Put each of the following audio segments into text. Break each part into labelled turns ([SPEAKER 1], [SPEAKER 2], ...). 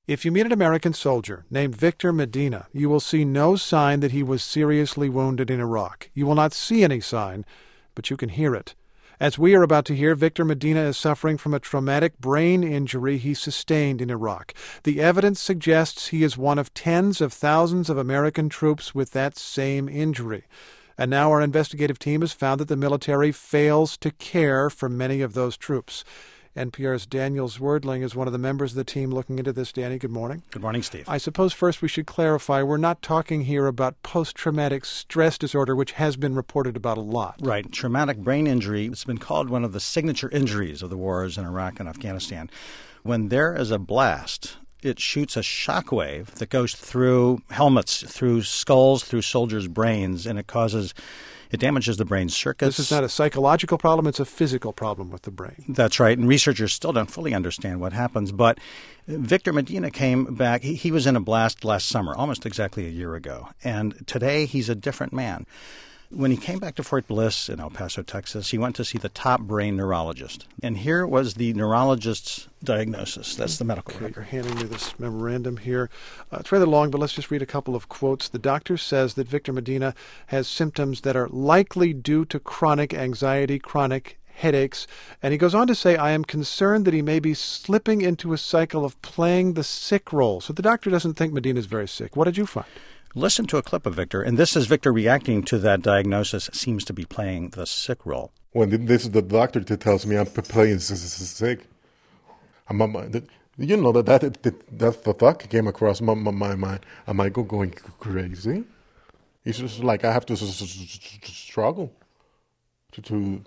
[SPEAKER 1] If you meet an American soldier named Victor Medina, you will see no sign that he was seriously wounded in Iraq. You will not see any sign, but you can hear it. As we are about to hear, Victor Medina is suffering from a traumatic brain injury he sustained in Iraq. The evidence suggests he is one of tens of thousands of American troops with that same injury. And now our investigative team has found that the military fails to care for many of those troops. NPR's Daniel Zwerdling is one of the members of the team looking into this. Danny, good morning.
[SPEAKER 2] Good morning, Steve.
[SPEAKER 1] I suppose first we should clarify, we're not talking here about post-traumatic stress disorder, which has been reported about a lot.
[SPEAKER 2] Right. Traumatic brain injury has been called one of the signature injuries of the wars in Iraq and Afghanistan. When there is a blast, it shoots a shockwave that goes through helmets, through skulls, through soldiers' brains, and it damages the brain circuits.
[SPEAKER 1] This is not a psychological problem, it's a physical problem with the brain.
[SPEAKER 2] That's right, and researchers still don't fully understand what happens. But Victor Medina came back. He was in a blast last summer, almost exactly a year ago. And today he's a different man. When he came back to Fort Bliss in El Paso, Texas, he went to see the top brain neurologist. And here was the neurologist's diagnosis. That's the medical record.
[SPEAKER 1] You're handing me this memorandum here. It's rather long, but let's just read a couple of quotes. The doctor says that Victor Medina has symptoms that are likely due to chronic anxiety, chronic headaches. And he goes on to say, I am concerned that he may be slipping into a cycle of playing the sick role. So the doctor doesn't think Medina is very sick. What did you find?
[SPEAKER 2] Listen to a clip of Victor, and this is Victor reacting to that diagnosis. Seems to be playing the sick role.
[SPEAKER 3] When this is the doctor that tells me I'm playing sick, you know that the thought came across my mind. Am I going crazy? It's just like I have to struggle to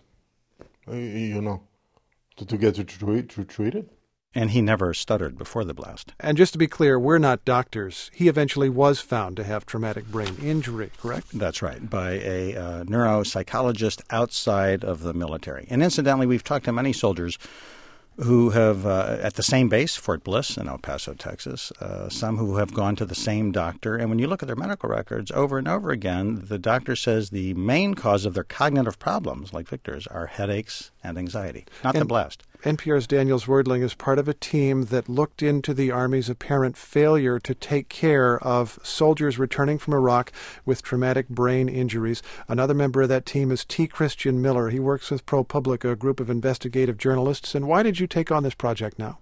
[SPEAKER 3] get treated.
[SPEAKER 2] And he never stuttered before the blast.
[SPEAKER 1] And just to be clear, we're not doctors. He eventually was found to have traumatic brain injury, correct?
[SPEAKER 2] That's right, by a neuropsychologist outside of the military. And incidentally, we've talked to many soldiers who have, at the same base, Fort Bliss in El Paso, Texas, some who have gone to the same doctor. And when you look at their medical records over and over again, the doctor says the main cause of their cognitive problems, like Victor's, are headaches and anxiety, not the blast.
[SPEAKER 1] NPR's Daniel Zwerdling is part of a team that looked into the Army's apparent failure to take care of soldiers returning from Iraq with traumatic brain injuries. Another member of that team is T. Christian Miller. He works with ProPublica, a group of investigative journalists. And why did you take on this project now?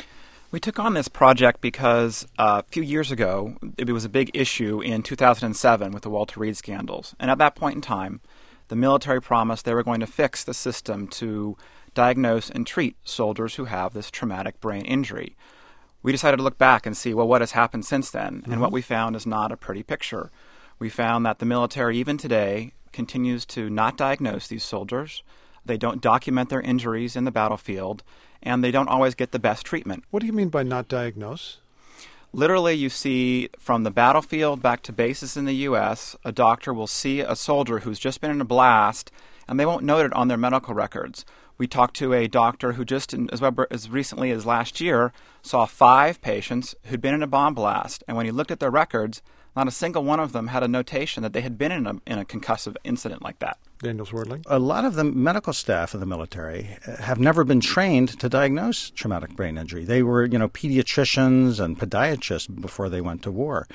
[SPEAKER 4] We took on this project because a few years ago, it was a big issue in 2007 with the Walter Reed scandals. And at that point in time, the military promised they were going to fix the system to diagnose and treat soldiers who have this traumatic brain injury. We decided to look back and see, well, what has happened since then? And what we found is not a pretty picture. We found that the military, even today, continues to not diagnose these soldiers. They don't document their injuries in the battlefield, and they don't always get the best treatment.
[SPEAKER 1] What do you mean by not diagnose?
[SPEAKER 4] Literally, you see from the battlefield back to bases in the U.S., a doctor will see a soldier who's just been in a blast, and they won't note it on their medical records. We talked to a doctor who just as recently as last year saw 5 patients who'd been in a bomb blast. And when he looked at their records, not a single one of them had a notation that they had been in a concussive incident like that.
[SPEAKER 1] Daniel Zwerdling.
[SPEAKER 2] A lot of the medical staff of the military have never been trained to diagnose traumatic brain injury. They were, pediatricians and podiatrists before they went to war.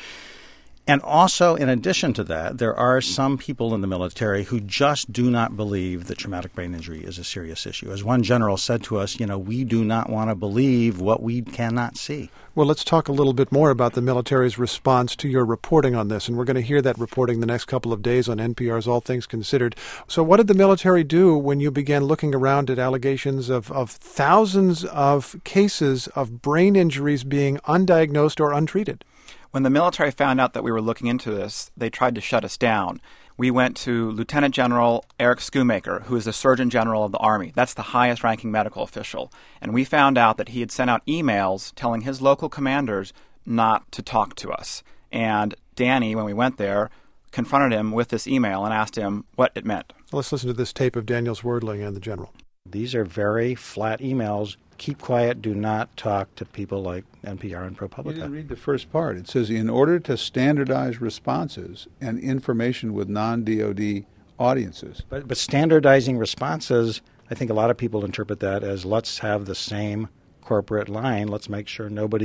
[SPEAKER 2] And also, in addition to that, there are some people in the military who just do not believe that traumatic brain injury is a serious issue. As one general said to us, we do not want to believe what we cannot see.
[SPEAKER 1] Well, let's talk a little bit more about the military's response to your reporting on this. And we're going to hear that reporting the next couple of days on NPR's All Things Considered. So what did the military do when you began looking around at allegations of thousands of cases of brain injuries being undiagnosed or untreated?
[SPEAKER 4] When the military found out that we were looking into this, they tried to shut us down. We went to Lieutenant General Eric Schoomaker, who is the Surgeon General of the Army. That's the highest-ranking medical official. And we found out that he had sent out emails telling his local commanders not to talk to us. And Danny, when we went there, confronted him with this email and asked him what it meant.
[SPEAKER 1] Let's listen to this tape of Daniel Zwerdling and the General.
[SPEAKER 2] These are very flat emails. Keep quiet. Do not talk to people like NPR and ProPublica.
[SPEAKER 5] You didn't read the first part. It says, in order to standardize responses and information with non-DOD audiences.
[SPEAKER 2] But standardizing responses, I think a lot of people interpret that as let's have the same corporate line. Let's make sure nobody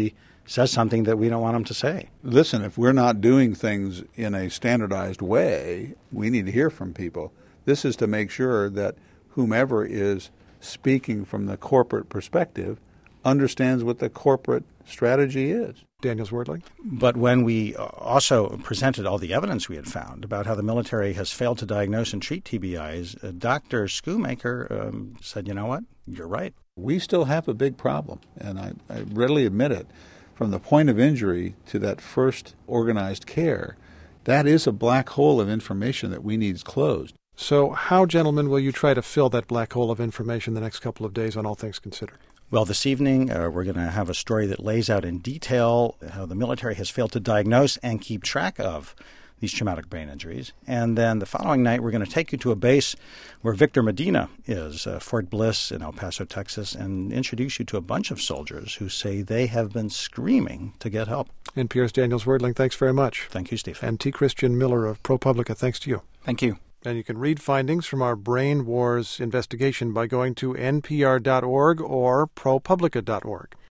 [SPEAKER 2] says something that we don't want him to say.
[SPEAKER 5] Listen, if we're not doing things in a standardized way, we need to hear from people. This is to make sure that whomever is speaking from the corporate perspective understands what the corporate strategy is.
[SPEAKER 1] Daniel Zwerdling?
[SPEAKER 2] But when we also presented all the evidence we had found about how the military has failed to diagnose and treat TBIs, Dr. Schoonmaker said, you know what, you're right.
[SPEAKER 5] We still have a big problem, and I readily admit it. From the point of injury to that first organized care, that is a black hole of information that we need closed.
[SPEAKER 1] So how, gentlemen, will you try to fill that black hole of information the next couple of days on All Things Considered?
[SPEAKER 2] Well, this evening we're going to have a story that lays out in detail how the military has failed to diagnose and keep track of these traumatic brain injuries. And then the following night, we're going to take you to a base where Victor Medina is, Fort Bliss in El Paso, Texas, and introduce you to a bunch of soldiers who say they have been screaming to get help.
[SPEAKER 1] NPR's Daniel Zwerdling, thanks very much.
[SPEAKER 2] Thank you, Steve.
[SPEAKER 1] And T. Christian Miller of ProPublica, thanks to you.
[SPEAKER 4] Thank you.
[SPEAKER 1] And you can read findings from our Brain Wars investigation by going to npr.org or propublica.org.